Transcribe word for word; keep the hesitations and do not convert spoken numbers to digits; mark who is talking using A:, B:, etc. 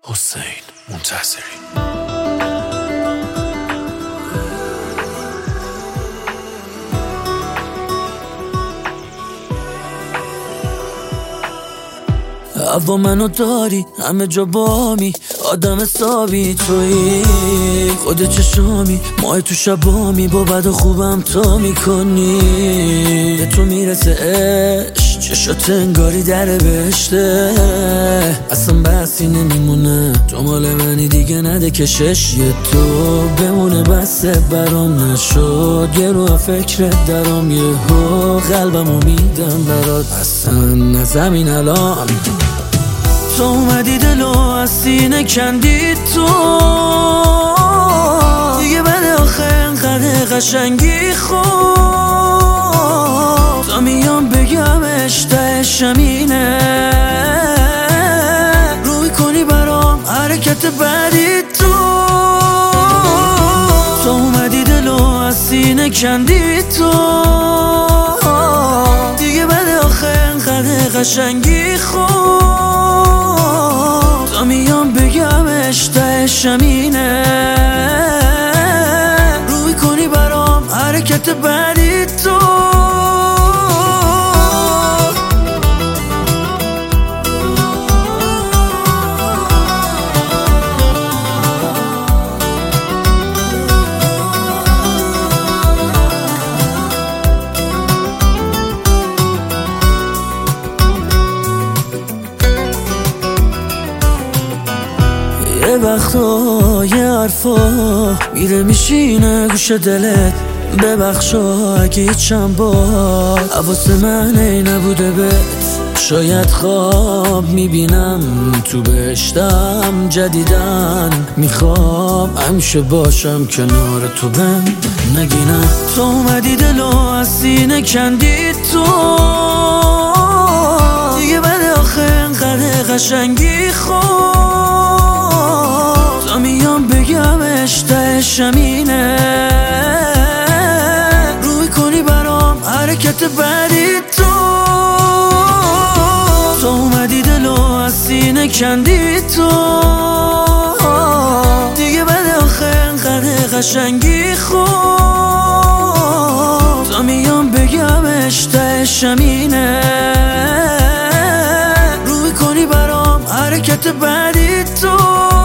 A: حسین منتصری.
B: هوا منو داری همه جا بامی، آدم حسابی تویی، خود چشامی ماه تو شبامی، با بد و خوبم تا میکنی. به تو میرسه عشق، چشات انگاری در بهشته، اصلا بحثی نمیمونه، تو مال منی دیگه نده کشش. یه تو بمونه بسه برام نشد، یه رو فکرت درام، یه هو قلبمو میدم برات، اصلا نزمین الان تو اومدی دلو از سینه کندی تو، دیگه بده آخه انقدر قشنگی خوب، تا میام بگمش تهش همینه، روی کنی برام حرکت بعدی تو. تو اومدی دلو از سینه کندی تو، دیگه بده آخه انقدر قشنگی خوب، تا میام بگمش تهش همینه، روی کنی برام حرکت بعدی تو. یه وقتا یه حرفا میره میشینه گوش دلت، ببخشا اگه چند بار حواس من ای نبوده بهت، شاید خواب میبینم تو بهشتم جدیدن، میخوام همیشه باشم کنار تو بهم نگینم. تو اومدی دلو از سینه کندی تو، دیگه بده آخه انقدر قشنگی خوب، تا میام بگمش تهش همینه، روی کنی برام حرکت بعدی تو. تو اومدی دلو از سینه کندی تو، دیگه بده آخه انقدر قشنگی خوب، تا میام بگمش تهش همینه، روی کنی برام حرکت بعدی تو.